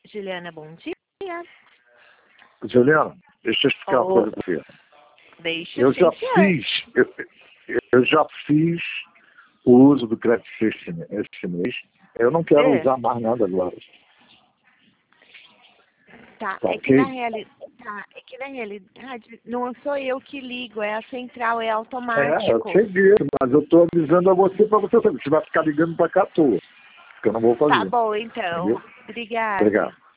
Juliana, bom dia. Juliana, deixa eu explicar uma coisa para você. Eu já fiz o uso do crédito esse mês. Eu não quero usar mais nada agora. Tá, Tá, é que na realidade não sou eu que ligo, é a central, é automático. Eu sei disso, mas eu estou avisando a você para você saber. Você vai ficar ligando para cá à toa, que eu não vou fazer. Tá bom, então. Entendeu? Obrigada. Obrigado.